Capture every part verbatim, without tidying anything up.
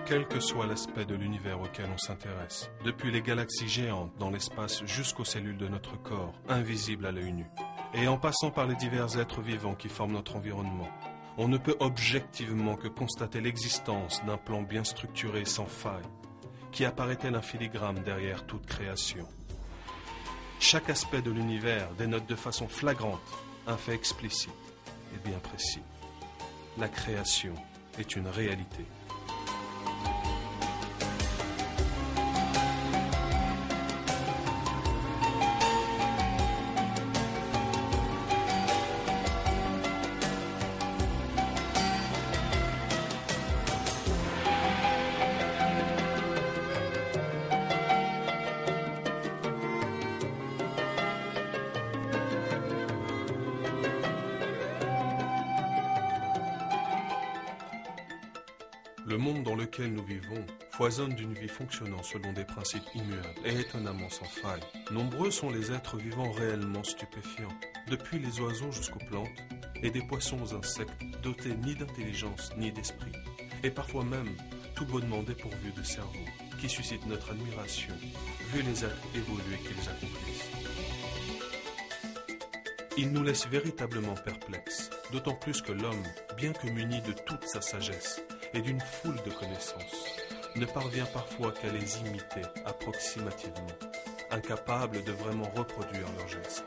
Quel que soit l'aspect de l'univers auquel on s'intéresse, depuis les galaxies géantes dans l'espace jusqu'aux cellules de notre corps, invisibles à l'œil nu, et en passant par les divers êtres vivants qui forment notre environnement, on ne peut objectivement que constater l'existence d'un plan bien structuré sans faille, qui apparaît tel un filigrane derrière toute création. Chaque aspect de l'univers dénote de façon flagrante un fait explicite et bien précis. La création est une réalité. Le monde dans lequel nous vivons foisonne d'une vie fonctionnant selon des principes immuables et étonnamment sans faille. Nombreux sont les êtres vivants réellement stupéfiants, depuis les oiseaux jusqu'aux plantes, et des poissons aux insectes dotés ni d'intelligence ni d'esprit, et parfois même tout bonnement dépourvus de cerveau, qui suscitent notre admiration, vu les actes évolués qu'ils accomplissent. Ils nous laissent véritablement perplexes, d'autant plus que l'homme, bien que muni de toute sa sagesse, et d'une foule de connaissances, ne parvient parfois qu'à les imiter approximativement, incapable de vraiment reproduire leurs gestes.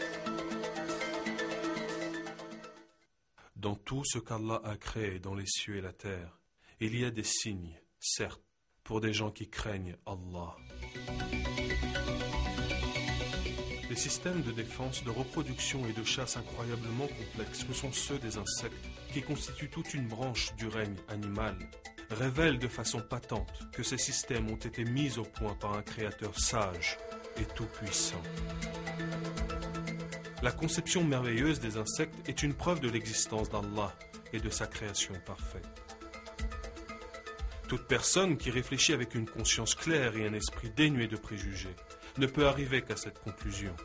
Dans tout ce qu'Allah a créé dans les cieux et la terre, il y a des signes, certes, pour des gens qui craignent Allah. Les systèmes de défense, de reproduction et de chasse incroyablement complexes que sont ceux des insectes, qui constituent toute une branche du règne animal, révèlent de façon patente que ces systèmes ont été mis au point par un créateur sage et tout-puissant. La conception merveilleuse des insectes est une preuve de l'existence d'Allah et de sa création parfaite. Toute personne qui réfléchit avec une conscience claire et un esprit dénué de préjugés ne peut arriver qu'à cette conclusion.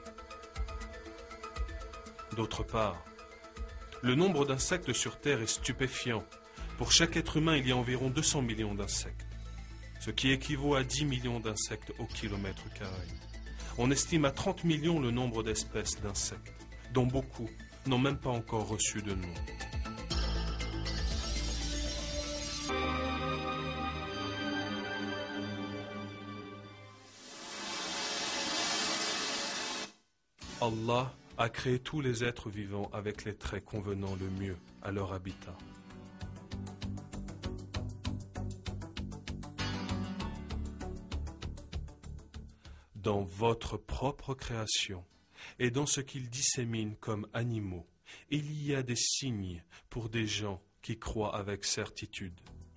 D'autre part, le nombre d'insectes sur Terre est stupéfiant. Pour chaque être humain, il y a environ deux cents millions d'insectes, ce qui équivaut à dix millions d'insectes au kilomètre carré. On estime à trente millions le nombre d'espèces d'insectes, dont beaucoup n'ont même pas encore reçu de nom. Allah a créé tous les êtres vivants avec les traits convenant le mieux à leur habitat. Dans votre propre création et dans ce qu'ils disséminent comme animaux, il y a des signes pour des gens qui croient avec certitude.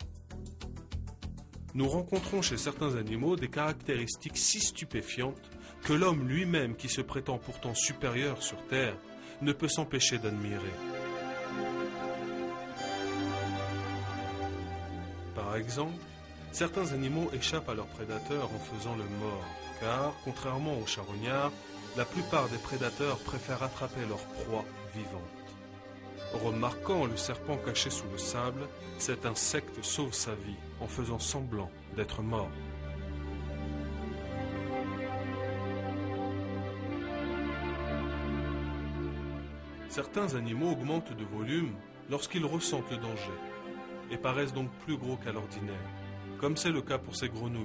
Nous rencontrons chez certains animaux des caractéristiques si stupéfiantes que l'homme lui-même, qui se prétend pourtant supérieur sur Terre, ne peut s'empêcher d'admirer. Par exemple, certains animaux échappent à leurs prédateurs en faisant le mort, car, contrairement aux charognards, la plupart des prédateurs préfèrent attraper leur proie vivante. Remarquant le serpent caché sous le sable, cet insecte sauve sa vie en faisant semblant d'être mort. Certains animaux augmentent de volume lorsqu'ils ressentent le danger et paraissent donc plus gros qu'à l'ordinaire, comme c'est le cas pour ces grenouilles.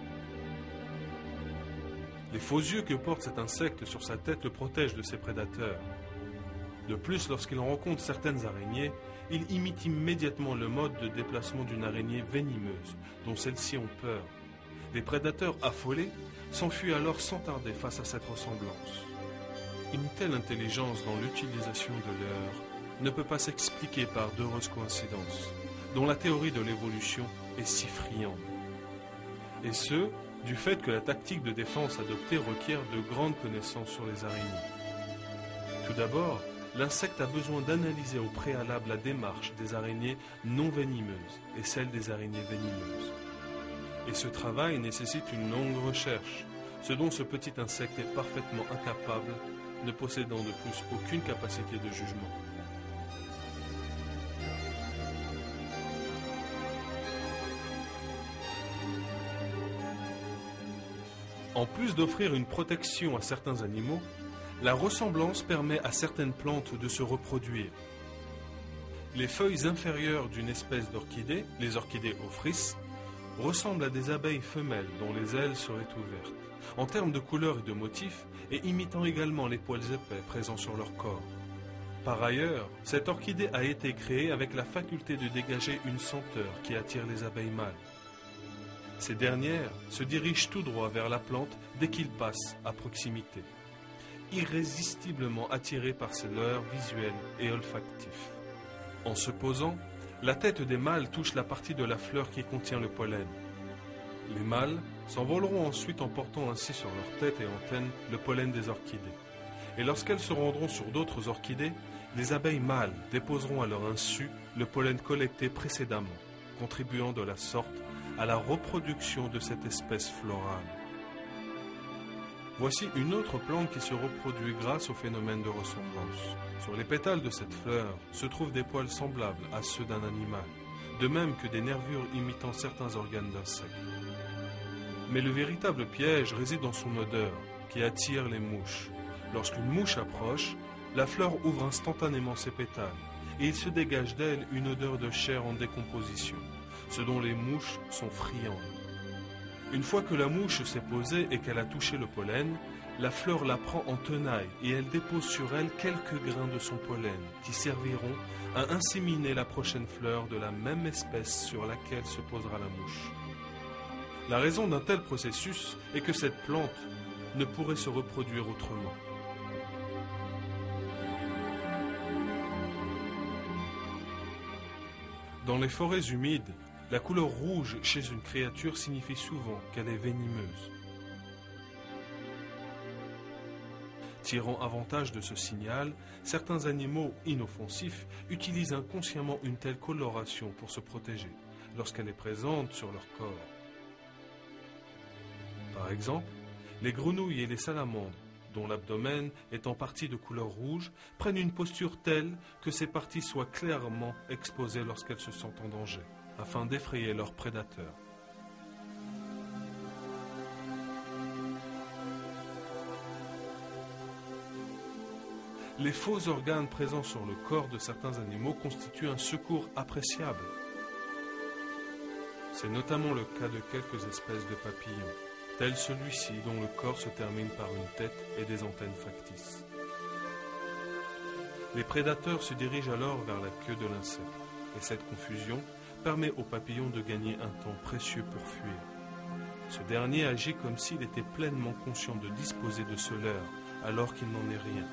Les faux yeux que porte cet insecte sur sa tête le protègent de ses prédateurs. De plus, lorsqu'il rencontre certaines araignées, il imite immédiatement le mode de déplacement d'une araignée venimeuse, dont celles-ci ont peur. Les prédateurs affolés s'enfuient alors sans tarder face à cette ressemblance. Une telle intelligence dans l'utilisation de l'heure ne peut pas s'expliquer par d'heureuses coïncidences, dont la théorie de l'évolution est si friande. Et ce, du fait que la tactique de défense adoptée requiert de grandes connaissances sur les araignées. Tout d'abord, l'insecte a besoin d'analyser au préalable la démarche des araignées non venimeuses et celle des araignées venimeuses. Et ce travail nécessite une longue recherche, ce dont ce petit insecte est parfaitement incapable, ne possédant de plus aucune capacité de jugement. En plus d'offrir une protection à certains animaux, la ressemblance permet à certaines plantes de se reproduire. Les feuilles inférieures d'une espèce d'orchidée, les orchidées ophrys, ressemblent à des abeilles femelles dont les ailes seraient ouvertes, en termes de couleur et de motifs, et imitant également les poils épais présents sur leur corps. Par ailleurs, cette orchidée a été créée avec la faculté de dégager une senteur qui attire les abeilles mâles. Ces dernières se dirigent tout droit vers la plante dès qu'ils passent à proximité, irrésistiblement attirées par ces leurres visuels et olfactifs. En se posant, la tête des mâles touche la partie de la fleur qui contient le pollen. Les mâles s'envoleront ensuite en portant ainsi sur leur tête et antennes le pollen des orchidées. Et lorsqu'elles se rendront sur d'autres orchidées, les abeilles mâles déposeront à leur insu le pollen collecté précédemment, contribuant de la sorte à la reproduction de cette espèce florale. Voici une autre plante qui se reproduit grâce au phénomène de ressemblance. Sur les pétales de cette fleur se trouvent des poils semblables à ceux d'un animal, de même que des nervures imitant certains organes d'insectes. Mais le véritable piège réside dans son odeur, qui attire les mouches. Lorsqu'une mouche approche, la fleur ouvre instantanément ses pétales, et il se dégage d'elle une odeur de chair en décomposition, ce dont les mouches sont friandes. Une fois que la mouche s'est posée et qu'elle a touché le pollen, la fleur la prend en tenaille et elle dépose sur elle quelques grains de son pollen qui serviront à inséminer la prochaine fleur de la même espèce sur laquelle se posera la mouche. La raison d'un tel processus est que cette plante ne pourrait se reproduire autrement. Dans les forêts humides, la couleur rouge chez une créature signifie souvent qu'elle est venimeuse. Tirant avantage de ce signal, certains animaux inoffensifs utilisent inconsciemment une telle coloration pour se protéger, lorsqu'elle est présente sur leur corps. Par exemple, les grenouilles et les salamandres, dont l'abdomen est en partie de couleur rouge, prennent une posture telle que ces parties soient clairement exposées lorsqu'elles se sentent en danger, afin d'effrayer leurs prédateurs. Les faux organes présents sur le corps de certains animaux constituent un secours appréciable. C'est notamment le cas de quelques espèces de papillons, tel celui-ci dont le corps se termine par une tête et des antennes factices. Les prédateurs se dirigent alors vers la queue de l'insecte, et cette confusion permet au papillon de gagner un temps précieux pour fuir. Ce dernier agit comme s'il était pleinement conscient de disposer de ce leurre, alors qu'il n'en est rien.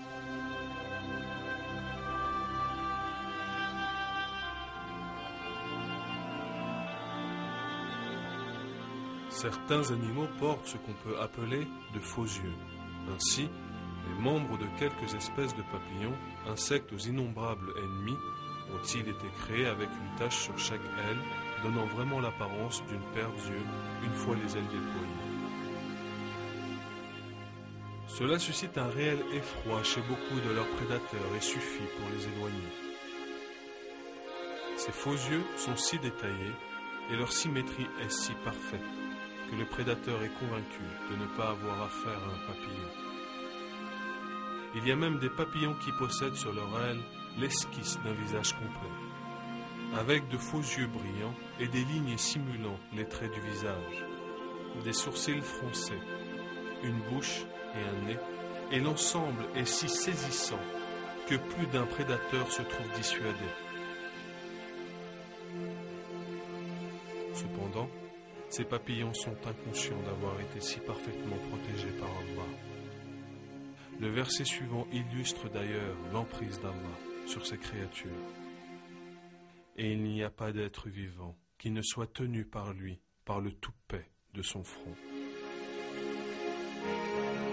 Certains animaux portent ce qu'on peut appeler de faux yeux. Ainsi, les membres de quelques espèces de papillons, insectes aux innombrables ennemis, ont-ils été créés avec une tache sur chaque aile, donnant vraiment l'apparence d'une paire d'yeux une fois les ailes déployées. Cela suscite un réel effroi chez beaucoup de leurs prédateurs et suffit pour les éloigner. Ces faux yeux sont si détaillés et leur symétrie est si parfaite que le prédateur est convaincu de ne pas avoir affaire à un papillon. Il y a même des papillons qui possèdent sur leur aile l'esquisse d'un visage complet, avec de faux yeux brillants et des lignes simulant les traits du visage, des sourcils froncés, une bouche et un nez, et l'ensemble est si saisissant que plus d'un prédateur se trouve dissuadé. Cependant, ces papillons sont inconscients d'avoir été si parfaitement protégés par Allah. Le verset suivant illustre d'ailleurs l'emprise d'Allah sur ces créatures. Et il n'y a pas d'être vivant qui ne soit tenu par lui, par le toupet de son front.